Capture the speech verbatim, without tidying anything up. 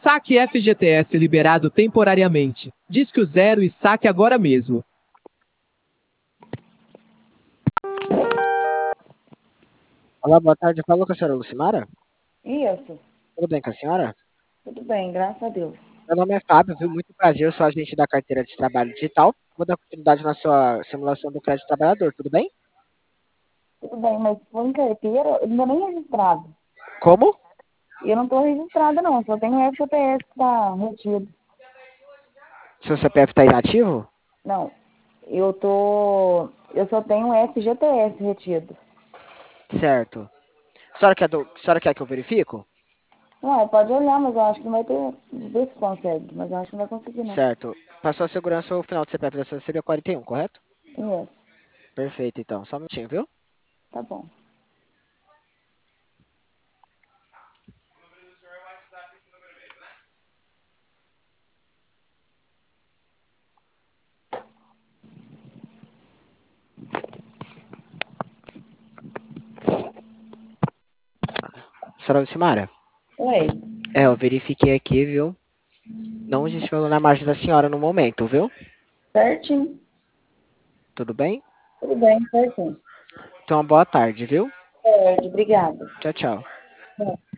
Saque F G T S liberado temporariamente. Diz que o zero e saque agora mesmo. Olá, boa tarde. Fala com a senhora Lucimara? Isso, Tudo bem com a senhora? tudo bem, graças a Deus. Meu nome é Fábio, viu? Muito prazer, eu sou agente da carteira de trabalho digital. Vou dar continuidade na sua simulação do crédito trabalhador, tudo bem? Tudo bem, mas foi em carteira, eu não tô nem registrado. Como? E eu não tô registrada não, só tenho o F G T S que tá retido. Seu C P F está inativo? Não, eu tô. Eu só tenho o F G T S retido. Certo. A senhora quer, do... a senhora quer que eu verifico? Não, pode olhar, mas eu acho que não vai ter. Ver se consegue, mas eu acho que não vai conseguir não. Certo. Para sua segurança, o final do C P F da senhora seria quarenta e um, correto? Isso, Perfeito, então. Só um minutinho, viu? tá bom. Senhora Lucimara? Oi, É, eu verifiquei aqui, viu? Não existe valor na margem da senhora no momento, viu? certinho. Tudo bem? Tudo bem, certinho. Então, uma boa tarde, viu? Certo, obrigada. Tchau, tchau. Tchau.